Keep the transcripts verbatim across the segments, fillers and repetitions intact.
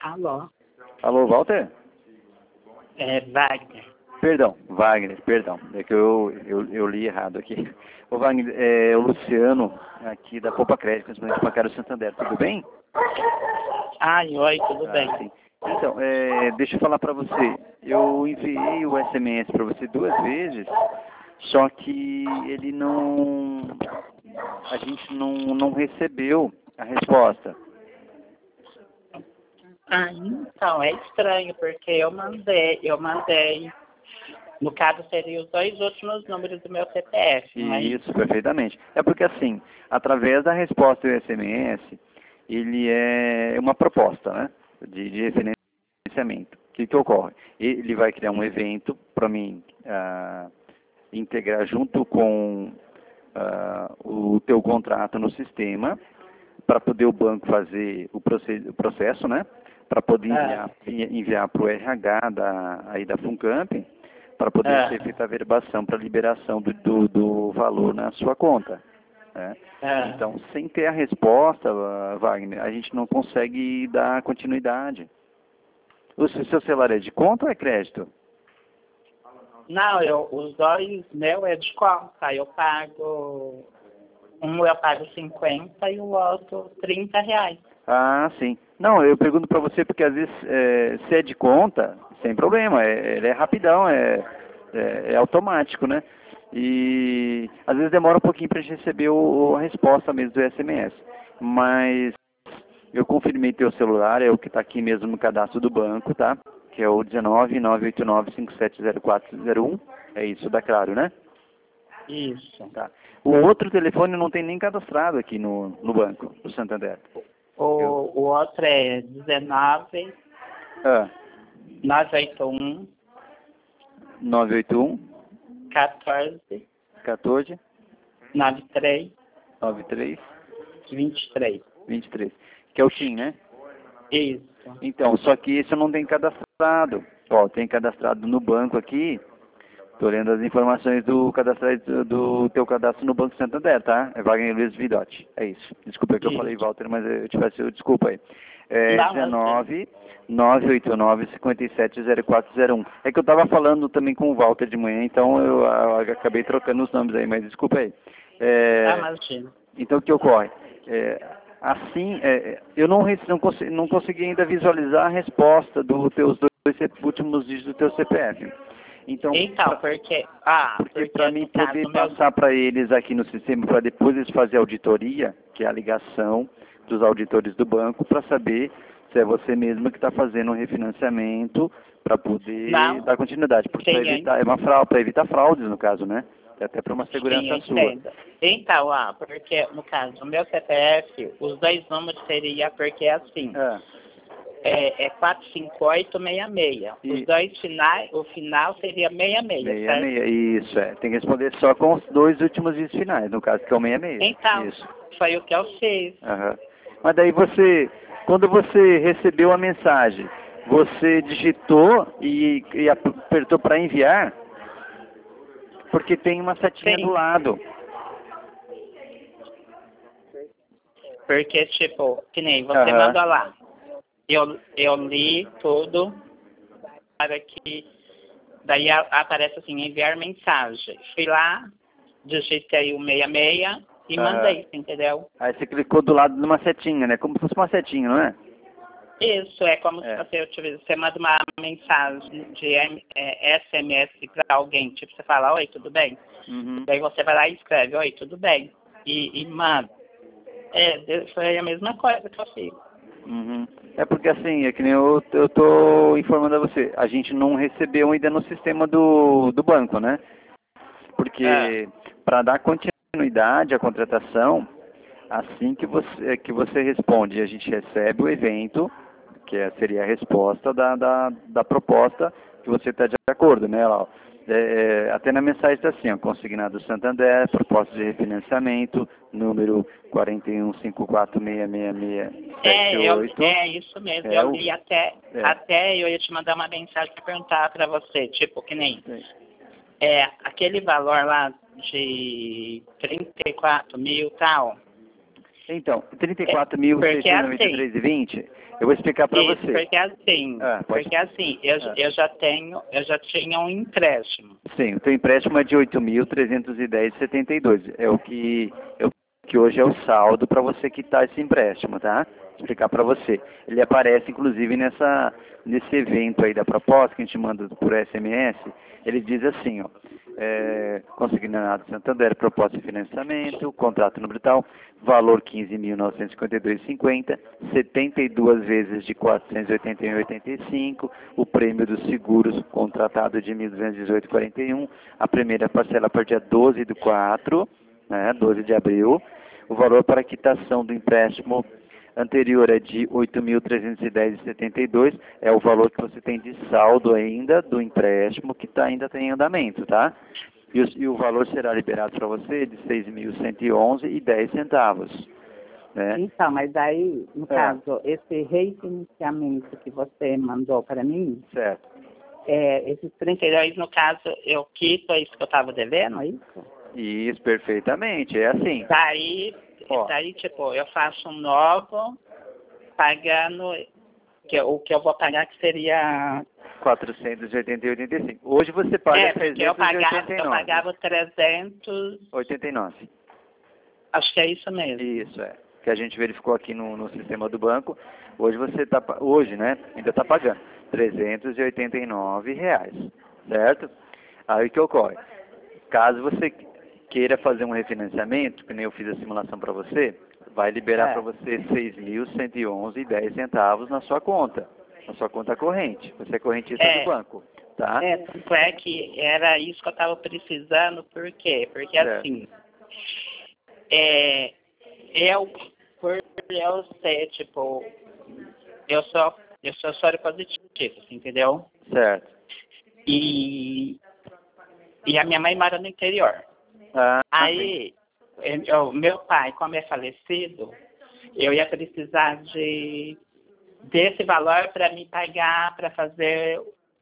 Alô? Alô, Walter? É Wagner. Perdão, Wagner, perdão. É que eu, eu, eu li errado aqui. Ô Wagner, é o Luciano, aqui da Poupa Crédito, principalmente Bancário Santander. Tudo bem? Ai, oi, tudo Ah, bem? sim. Então, é, deixa eu falar para você. Eu enviei o S M S para você duas vezes, só que ele não... A gente não, não recebeu a resposta. Ah, então, é estranho, porque eu mandei, eu mandei, no caso seria os dois últimos números do meu C P F, não é isso? Isso, perfeitamente. É porque assim, através da resposta do S M S, ele é uma proposta, né, de, de referenciamento. O que que ocorre? Ele vai criar um evento para mim ah, integrar junto com ah, o teu contrato no sistema, para poder o banco fazer o, proce- o processo, né, para poder Ah, enviar enviar para o R H da, aí da Funcamp, para poder ah, ser feita a verbação para liberação do, do, do valor na sua conta. Né? ah. Então, sem ter a resposta, ah, Wagner, a gente não consegue dar continuidade. O seu seu celular é de conta ou é crédito? Não, eu, os dois meu é de conta, eu pago, um eu pago cinquenta e o outro trinta reais. Ah, sim. Não, eu pergunto para você porque às vezes é, se é de conta, sem problema, é, ele é rapidão, é, é, é automático, né? E às vezes demora um pouquinho para a gente receber o, a resposta mesmo do S M S. Mas eu confirmei teu celular, é o que está aqui mesmo no cadastro do banco, tá? Que é o dezenove, nove oito nove, cinco sete zero quatro zero um. É isso, dá claro, né? Isso. Tá. O outro telefone não tem nem cadastrado aqui no, no banco, do Santander. Eu... O, o outro é dezenove, Ah, nove oito um, nove oito um, quatorze, quatorze, noventa e três, noventa e três, vinte e três. vinte e três. Que é o TIM, né? Isso. Então, só que esse eu não tenho cadastrado. Ó, tem cadastrado no banco aqui. Tô lendo as informações do cadastro do, do teu cadastro no Banco Santander, tá? É Wagner Luiz Vidotti. É isso. Desculpa que eu falei Isso. Walter, mas eu tivesse desculpa aí. É Não, eu sei. dezenove, nove oito nove, cinco sete zero quatro zero um. É que eu tava falando também com o Walter de manhã, então eu, eu acabei trocando os nomes aí, mas desculpa aí. Ah, É, imagina. então o que ocorre? É, assim, é, eu não, re- não, consegui, não consegui ainda visualizar a resposta dos teus dois últimos dígitos do teu C P F. Então, Então, porque, ah, porque porque para mim no caso, poder o meu, passar para eles aqui no sistema, para depois eles fazerem a auditoria, que é a ligação dos auditores do banco, para saber se é você mesmo que está fazendo um refinanciamento para poder não, dar continuidade. Porque para sim, eu evitar, é uma fraude, para evitar fraudes no caso, né? É até para uma sim, eu segurança sua. entendo. Então, ah, porque no caso, o meu C P F, os dois números seria porque assim, É. é, é quatro cinco oito seis seis. Os E dois finais, o final seria seis seis, meia, certo? meia, isso é. Tem que responder só com os dois últimos dígitos finais, no caso que é o meia meia. Então, Isso. foi o que eu fiz. Aham. Mas daí você, quando você recebeu a mensagem, você digitou e, e apertou para enviar, porque tem uma setinha do Sim, lado. porque tipo, que nem você Aham. mandou lá. Eu, eu li tudo para que daí a- aparece assim, enviar mensagem. Fui lá, digitei o seis seis e Aham. mandei, entendeu? Aí você clicou do lado de uma setinha, né? Como se fosse uma setinha, não é? Isso, é como se É. você, tivesse- você manda uma mensagem de M- é, S M S para alguém, tipo, você fala, oi, tudo bem? Uhum. Daí você vai lá e escreve, oi, tudo bem? E, e manda. É, de- foi a mesma coisa que eu fiz. Uhum. É porque assim, é que nem eu, eu tô informando a você, a gente não recebeu ainda no sistema do, do banco, né? Ah, Porque para dar continuidade à contratação, assim que você, que você responde, a gente recebe o evento, que é- seria a resposta da, da, da proposta que você está de acordo, né? Lá, ó. É, é, até na mensagem está assim, ó, consignado Santander, proposta de refinanciamento, número quatro um cinco quatro seis seis seis sete é, eu, oito. é isso mesmo, É eu o... li até, É, até eu ia te mandar uma mensagem para perguntar para você, tipo, que nem, sim. é, aquele valor lá de trinta e quatro mil e tal, Então, trinta e quatro mil seiscentos e noventa e três reais e vinte centavos, eu vou explicar para Isso, você. porque assim, Ah, pode... porque assim, eu, ah. eu já tenho, eu já tinha um empréstimo. Sim, o teu empréstimo é de oito mil trezentos e dez reais e setenta e dois centavos. É o que, é o que hoje é o saldo para você quitar esse empréstimo, tá? Vou explicar para você. Ele aparece, inclusive, nessa, nesse evento aí da proposta que a gente manda por S M S. Ele diz assim, ó. É, consignado Santander, proposta de financiamento, contrato no brutal, valor quinze mil novecentos e cinquenta e dois reais e cinquenta centavos, setenta e duas vezes de quatrocentos e oitenta e um reais e oitenta e cinco centavos, o prêmio dos seguros contratado de mil duzentos e dezoito reais e quarenta e um centavos, a primeira parcela para dia doze do quatro, né, doze de abril, o valor para quitação do empréstimo anterior é de oito mil trezentos e dez reais e setenta e dois centavos, é o valor que você tem de saldo ainda do empréstimo que tá, ainda tem em andamento, tá? E o, e o valor será liberado para você de seis mil cento e onze reais e dez centavos. Né? Então, mas aí, no É. caso, esse refinanciamento que você mandou para mim, Certo. é, esses trinta e dois, no caso, eu quito isso que eu estava devendo, é isso? Isso, perfeitamente, é assim. Daí, Ó. daí, tipo, eu faço um novo, pagando, que, eu- o que eu vou pagar que seria... quatrocentos e oitenta reais e oitenta e cinco centavos. Hoje você paga É, porque eu trezentos e pagava, oitenta e eu nove pagava trezentos, reais e oitenta e nove centavos. acho que é isso mesmo. Isso, é. Que a gente verificou aqui no, no sistema do banco. Hoje você está, hoje, né, ainda está pagando trezentos e oitenta e nove reais, certo? Aí o que ocorre? Caso você queira fazer um refinanciamento, que nem eu fiz a simulação para você, vai liberar É. para você seis mil cento e onze reais e dez centavos na sua conta, na sua conta corrente. Você é correntista É. do banco, tá? É, tanto é que era isso que eu estava precisando, por quê? Porque Certo. assim, é, eu, por eu ser, tipo, eu sou, eu sou soro positivo, entendeu? Certo. E, e a minha mãe mora no interior. Ah, Aí, eu, meu pai, como é falecido, eu ia precisar de desse valor para me pagar, para fazer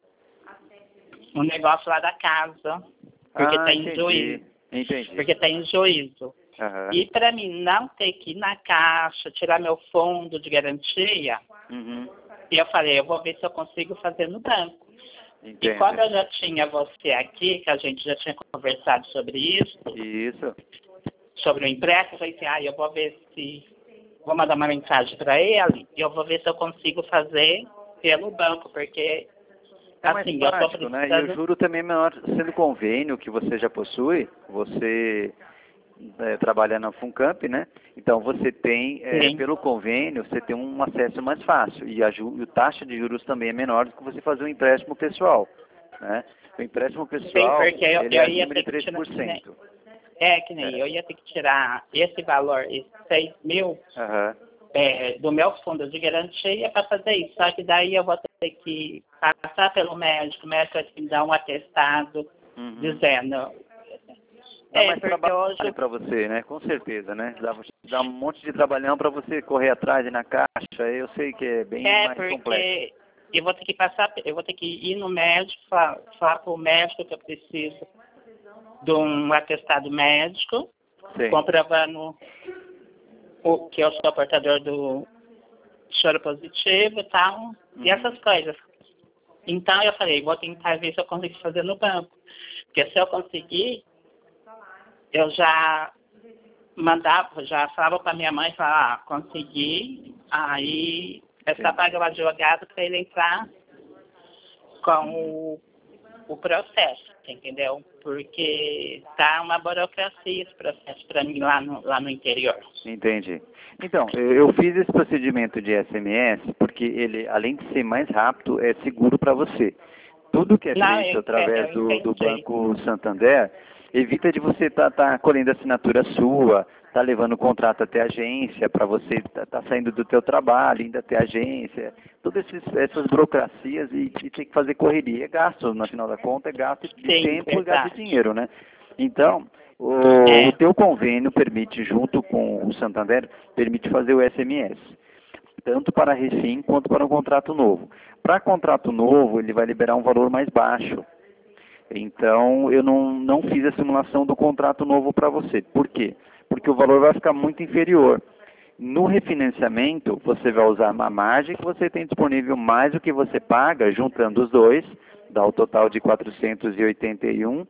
um negócio lá da casa, porque ah, tem entendi. juízo. Entendi. Porque tem juízo. Aham. E para mim não ter que ir na caixa, tirar meu fundo de garantia, Uhum. e eu falei, eu vou ver se eu consigo fazer no banco. Entendo. E quando eu já tinha você aqui, que a gente já tinha conversado sobre isso, Isso. sobre o empréstimo, eu falei assim, ah, eu vou ver se... Vou mandar uma mensagem para ele e eu vou ver se eu consigo fazer pelo banco, porque, É mais assim, eu estou prático, né? E o precisando... juro também é menor, sendo convênio que você já possui, você é, trabalha na Funcamp, né? Então você tem, é, Sim. pelo convênio, você tem um acesso mais fácil. E a, ju, e a taxa de juros também é menor do que você fazer um empréstimo pessoal, né? O empréstimo pessoal, Sim, porque eu, ele eu é ia acima ter de que três tirar... por cento. É, que nem É. eu ia ter que tirar esse valor, esses seis mil, Aham. é, do meu fundo de garantia para fazer isso. Só que daí eu vou ter que passar pelo médico, o médico vai ter que me dar um atestado Uhum. dizendo... Dá É, mais porque trabalho hoje... para você, né? Com certeza, né? Dá, dá um monte de trabalhão para você correr atrás e na caixa. Eu sei que é bem É, mais porque complexo. eu vou ter que passar, eu vou ter que ir no médico, falar, falar para o médico que eu preciso de um atestado médico, Sim. comprovando o, que eu sou portador do soro positivo e tal, Uhum. e essas coisas. Então eu falei, vou tentar ver se eu consigo fazer no banco. Porque se eu conseguir, eu já mandava, já falava para minha mãe, falava, ah, consegui, aí é só Sim. pagar o advogado para ele entrar com o, o processo, entendeu? Porque tá uma burocracia esse processo para mim lá no, lá no interior. Entendi. Então, eu eu fiz esse procedimento de S M S porque ele, além de ser mais rápido, é seguro para você. Tudo que é Não, feito eu, através eu do, do entendi. Banco Santander evita de você estar tá, tá colhendo assinatura sua, tá levando o contrato até a agência, para você estar tá, tá saindo do teu trabalho, indo até a agência, todas esses, essas burocracias e, e ter que fazer correria. É gasto, no final da conta, é gasto de Sim, tempo e gasto de verdade. dinheiro, né? Então, o, É. o teu convênio permite, junto com o Santander, permite fazer o S M S, tanto para refim quanto para um contrato novo. Para contrato novo, ele vai liberar um valor mais baixo. Então, eu não, não fiz a simulação do contrato novo para você. Por quê? Porque o valor vai ficar muito inferior. No refinanciamento, você vai usar a margem que você tem disponível mais o que você paga, juntando os dois, dá o total de quatrocentos e oitenta e um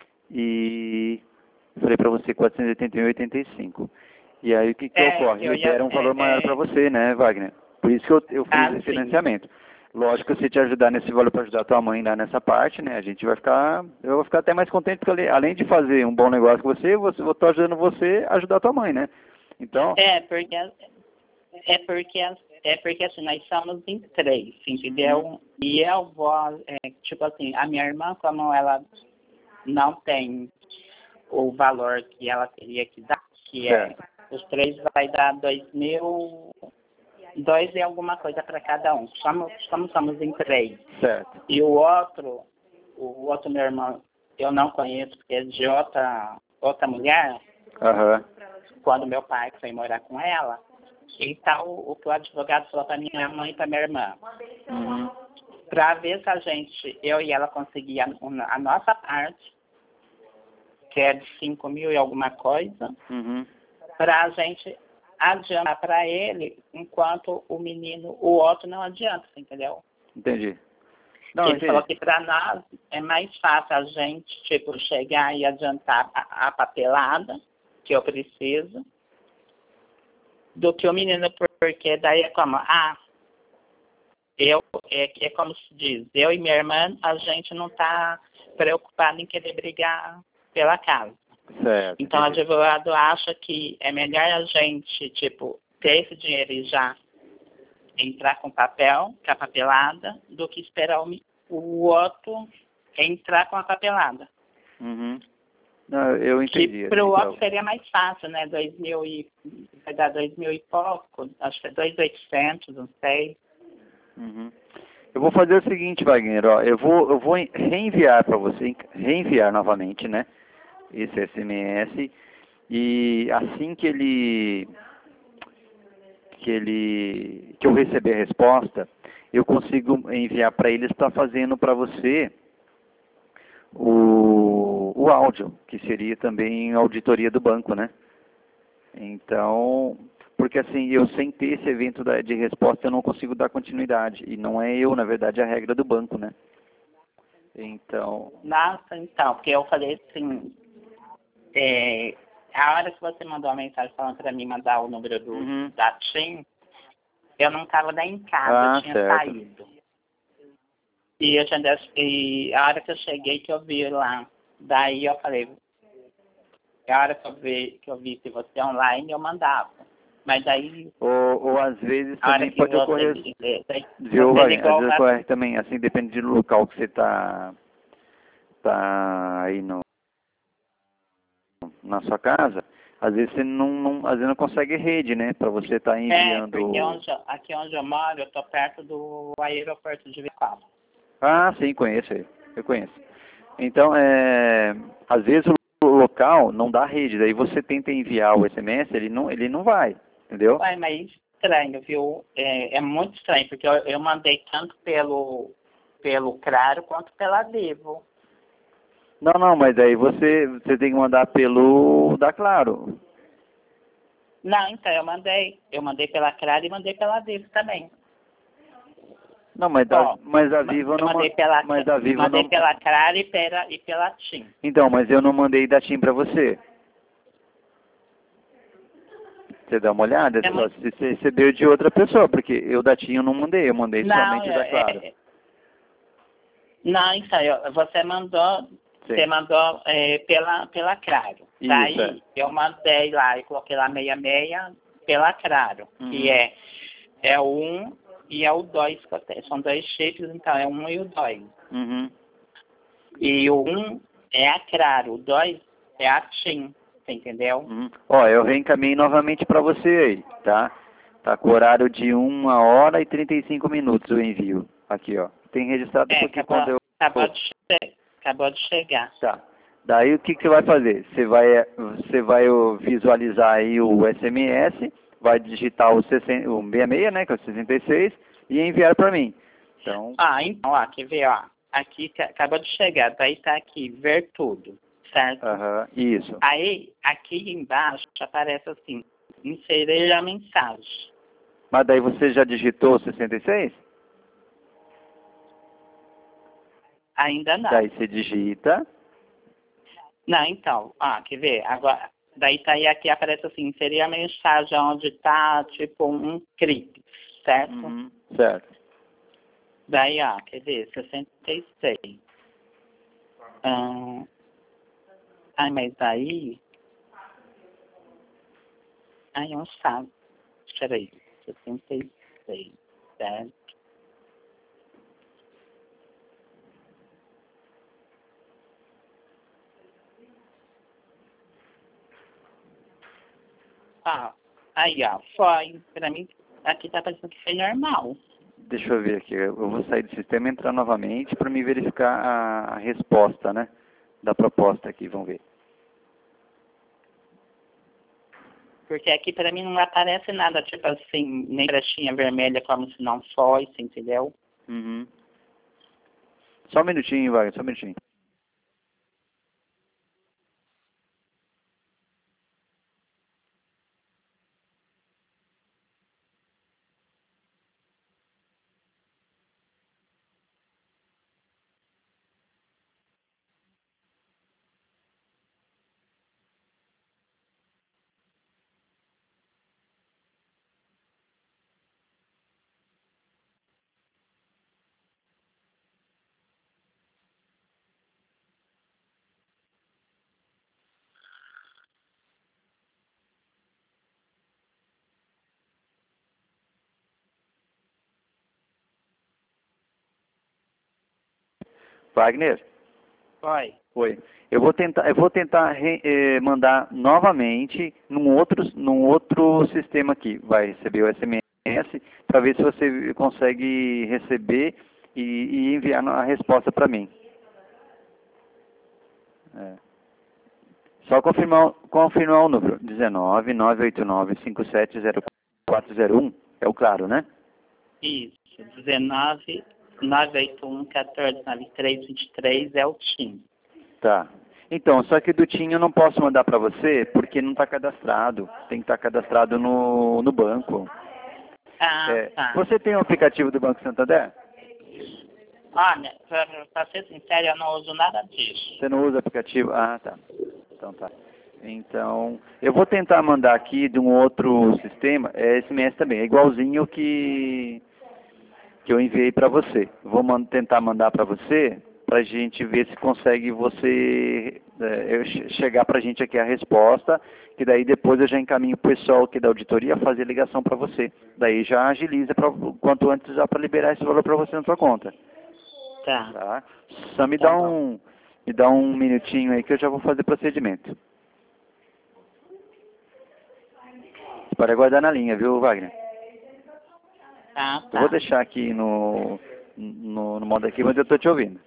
e falei para você quatrocentos e oitenta e um e oitenta e cinco. E aí o que, que É, ocorre? eu ia, Libera um valor é, maior é, para você, né, Wagner? Por isso que eu, eu fiz ah, esse sim. financiamento. Lógico, se te ajudar nesse valor para ajudar a tua mãe lá nessa parte, né, a gente vai ficar, eu vou ficar até mais contente, porque ale- além de fazer um bom negócio com você, você eu tô ajudando você a ajudar a tua mãe, né? Então, É, porque, é porque, é porque assim, nós somos em três, entendeu? E eu vou, é, tipo assim, a minha irmã, como ela não tem o valor que ela teria que dar, que é, certo, os três vai dar dois mil, dois e alguma coisa para cada um. Somos, como somos em três. certo. E o outro, o outro meu irmão, eu não conheço, porque é de outra, outra mulher, Aham. quando meu pai foi morar com ela. Então, o que o advogado falou para minha mãe e para minha irmã, Uhum. para ver se a gente, eu e ela, conseguia a, a nossa parte, que é de cinco mil e alguma coisa, Uhum. para a gente adiantar para ele, enquanto o menino, o outro não adianta, entendeu? Entendi. Que Não, ele entendi. falou que para nós é mais fácil a gente, tipo, chegar e adiantar a, a papelada que eu preciso, do que o menino, porque daí é como, ah, eu, é, é como se diz, eu e minha irmã, a gente não está preocupado em querer brigar pela casa. Certo. Então, o Entendi. advogado acha que é melhor a gente, tipo, ter esse dinheiro e já entrar com papel, com a papelada, do que esperar o, o outro entrar com a papelada. Uhum. Não, eu Que entendi. para o Então, outro seria mais fácil, né? Dois mil e... Vai dar dois mil e pouco, acho que é dois mil e oitocentos, não sei. uhum. Eu vou fazer o seguinte, Wagner, ó, eu vou, eu vou reenviar para você, reenviar novamente, né, esse S M S, e assim que ele, que ele, que eu receber a resposta, eu consigo enviar para eles para fazendo para você o, o áudio, que seria também auditoria do banco, né? Então, porque assim, eu sem ter esse evento da- de resposta, eu não consigo dar continuidade. E não é eu, na verdade, é a regra do banco, né? Então, Nossa, então, porque eu falei assim, é, a hora que você mandou a mensagem falando para mim mandar o número do, uhum. da TIM, eu não estava nem em casa, eu Ah, tinha certo. saído. E, eu tinha, des- e a hora que eu cheguei, que eu vi lá, daí eu falei, a hora que eu vi, que eu vi se você é online, eu mandava. Mas aí, Ou, ou às vezes a hora também que pode você, ocorrer, li- eh, daí viu, você Wagner? Às ligou vezes pra... ocorre também, assim, depende do local que você está tá aí no, na sua casa, às vezes você não, não, às vezes não consegue rede, né, para você estar tá É, porque enviando. onde, aqui onde eu moro, eu estou perto do aeroporto de Vitória. Ah, sim, conheço ele, eu conheço. Então, é, às vezes o local não dá rede, daí você tenta enviar o S M S, ele não, ele não vai, entendeu? Ué, mas estranho, viu? É, é muito estranho, porque eu, eu mandei tanto pelo, pelo Claro quanto pela Vivo. Não, não, mas daí você, você tem que mandar pelo da Claro. Não, então, eu mandei. Eu mandei pela Claro e mandei pela Vivo também. Não, mas da, Ó, mas da ma- Vivo eu eu não, mandei ma- pela, mas da Vivo eu mandei não. pela Claro e pela, e pela TIM. Então, mas eu não mandei da TIM pra você. Você dá uma olhada, É só muito... se você recebeu de outra pessoa, porque eu da TIM eu não mandei, eu mandei Não, somente o da é, Claro. é- não, então, eu- você mandou, você Sim. mandou é, pela, pela Claro. Isso, Daí, eu mandei lá e coloquei lá meia meia pela Claro, que Uhum. é, é o um e é o dois que eu tenho. São dois chips, então é o um e o dois. Uhum. E o um é a Claro, o dois é a TIM, você entendeu? Uhum. Ó, eu reencaminhei novamente pra você aí, tá? Tá com horário de uma hora e trinta e cinco minutos o envio. Aqui, ó. Tem registrado É, porque quando acabou, eu... acabou, de, che- acabou de chegar. Tá. Daí o que, que você vai fazer? Você vai, você vai ó, visualizar aí o S M S, vai digitar o, sessenta, o sessenta e seis, né, que é o sessenta e seis, e enviar para mim. Então, Ah, então, ó, quer ver, ó. Aqui ca- acabou de chegar, daí tá aqui, ver tudo, certo? aham, isso. Aí, aqui embaixo aparece assim, inserir a mensagem. Mas daí você já digitou sessenta e seis? Ainda não. Daí você digita. Não, então, ah, quer ver? Agora, daí tá aí aqui aparece assim, inserir a mensagem onde tá tipo um clipe, certo? Uhum, certo. Daí, ó, quer ver? sessenta e seis. Hum, ai, mas daí... Ai, é um saco. Espera aí. sessenta e seis, certo? Ah, aí, ó, foi. Pra mim, aqui tá parecendo que foi normal. Deixa eu ver aqui. Eu vou sair do sistema e entrar novamente para me verificar a, a resposta, né? Da proposta aqui. Vamos ver. Porque aqui pra mim não aparece nada, tipo assim, nem brechinha vermelha como se não fosse, entendeu? Uhum. Só um minutinho, Wagner, só um minutinho. Wagner? Foi. Oi. Eu vou tentar, eu vou tentar re, eh, mandar novamente num outro, num outro sistema aqui. Vai receber o S M S para ver se você consegue receber e, e enviar a resposta para mim. É. Só confirmar, confirmar o número. dezenove, nove oito nove, cinco sete zero quatro zero um. É o claro, né? Isso. dezenove, nove oito um, quatorze, noventa e três, vinte e três é o TIM. Tá. Então, só que do TIM eu não posso mandar para você porque não está cadastrado. Tem que estar cadastrado no, no banco. Ah, É, tá. você tem o aplicativo do Banco Santander? Olha, pra, pra ser sincero, eu não uso nada disso. Você não usa o aplicativo? Ah, tá. Então tá. Então, eu vou tentar mandar aqui de um outro sistema, é S M S também, é igualzinho que, que eu enviei para você. Vou man tentar mandar para você, para a gente ver se consegue você é, eu chegar para a gente aqui a resposta, que daí depois eu já encaminho o pessoal aqui da auditoria a fazer ligação para você. Daí já agiliza pra, quanto antes já para liberar esse valor para você na sua conta. Tá. Tá? Só me Tá dá bom. um me dá um minutinho aí que eu já vou fazer procedimento. Para aguardar na linha, viu, Wagner? Tá, Eu vou tá. deixar aqui no, no, no modo aqui, mas eu estou te ouvindo.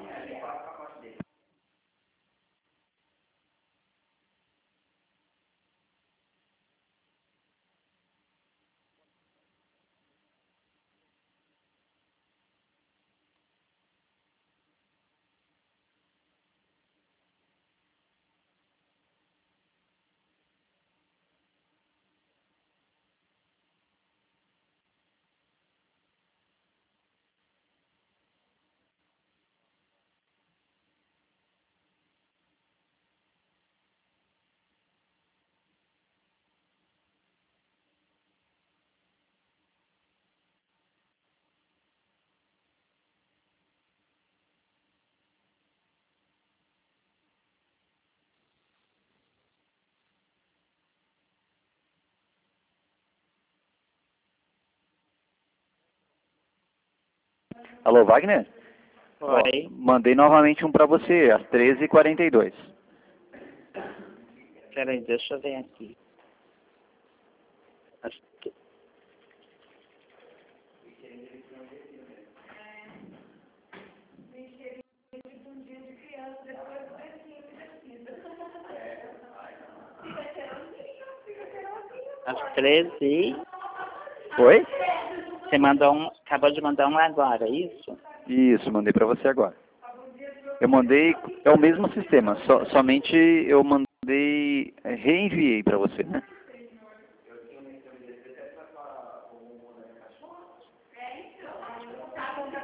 Alô, Wagner? Ó, Oi. mandei novamente um para você, às treze e quarenta e dois. Peraí, deixa eu ver aqui. Acho que... Às treze. Oi? Você mandou um. Acabou de mandar um agora, é isso? Isso, mandei para você agora. Eu mandei, é o mesmo sistema, so, somente eu mandei, é, reenviei para você, né?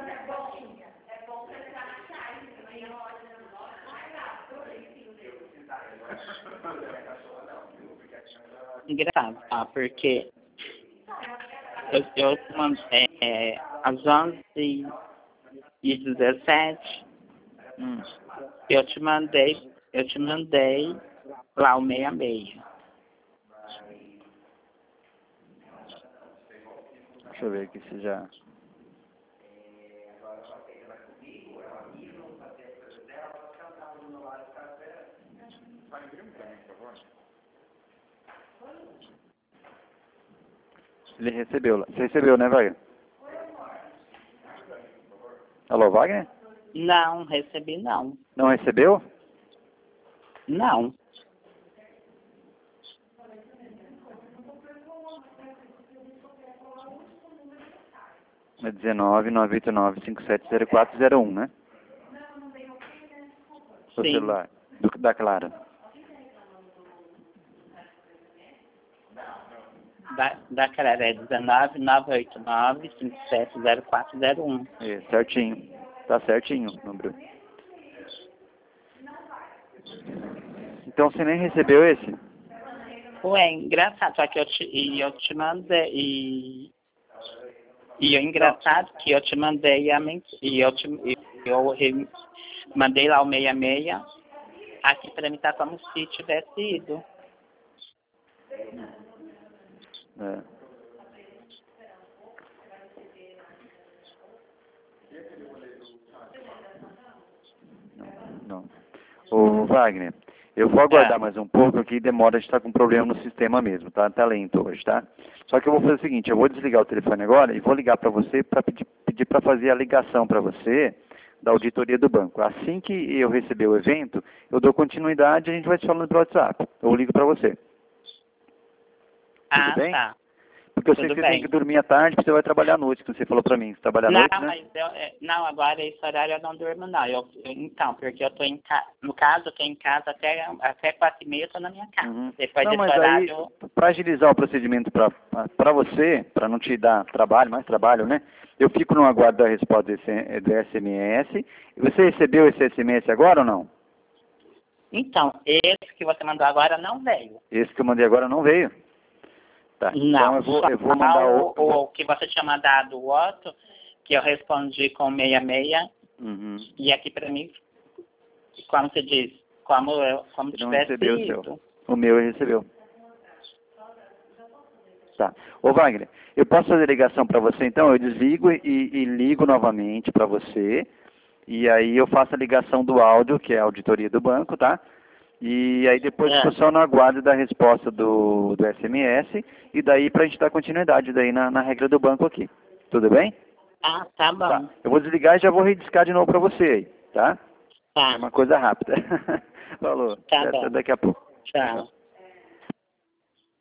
Engraçado, tá? Porque eu, eu mandei é, às onze e dezessete, Hum. eu te mandei, eu te mandei lá o meia meia. Deixa eu ver aqui se já... Ele recebeu lá. Você recebeu, né, Wagner? Alô, Wagner? Não, recebi não. Não recebeu? Não. É dezenove, nove oito nove, cinco sete zero quatro zero um, né? O Sim. celular. Do, da Clara. Da, da Clara é dezenove, nove oito nove, cinco sete zero quatro zero um. É, certinho. Tá certinho o número. Então você nem recebeu esse? Ué, engraçado, só que eu te, e eu te mandei, e, e é engraçado que eu te mandei a mensagem, e eu te, e eu re, mandei lá o meia meia, aqui pra mim tá como se tivesse ido. É. Não, não. Ô, Wagner, eu vou aguardar É. mais um pouco aqui, demora, a gente tá com problema no sistema mesmo, tá? Tá lento hoje, tá? Só que eu vou fazer o seguinte, eu vou desligar o telefone agora e vou ligar para você para pedir, pedir para fazer a ligação para você da auditoria do banco. Assim que eu receber o evento, eu dou continuidade e a gente vai se falando pelo WhatsApp. Eu ligo para você. Ah, Tudo bem? tá. Porque eu sei Tudo que você tem bem. que dormir à tarde, porque você vai trabalhar à noite, que você falou pra mim. Você trabalha à Não, noite, né? mas eu, é, não, agora esse horário eu não durmo, não. Eu, eu- então, porque eu tô em casa, no caso, eu tô em casa até, até quatro e meia, eu tô na minha casa. Uhum. Depois Não, desse mas horário, aí, para agilizar o procedimento para você, para não te dar trabalho, mais trabalho, né? Eu fico no aguardo da resposta desse, do S M S. E você recebeu esse S M S agora ou não? então, esse que você mandou agora não veio. Esse que eu mandei agora não veio. Tá, então Não, eu vou, só eu vou mandar o, o... o que você tinha mandado o outro, que eu respondi com meia meia, Uhum. e aqui pra mim, como você diz, como eu, como Você não tivesse recebeu o ido. seu. O meu ele recebeu. Tá. Ô Wagner, eu posso fazer ligação para você então? Eu desligo e, e ligo novamente para você. E aí eu faço a ligação do áudio, que é a auditoria do banco, tá? E aí depois É. fico só no aguardo da resposta do, do S M S. E daí pra gente dar continuidade daí na, na regra do banco aqui. Tudo bem? Ah, tá bom. Tá. Eu vou desligar e já vou rediscar de novo para você aí, tá? Tá, É uma coisa rápida. Falou. tá Até bom. daqui a pouco. Tchau.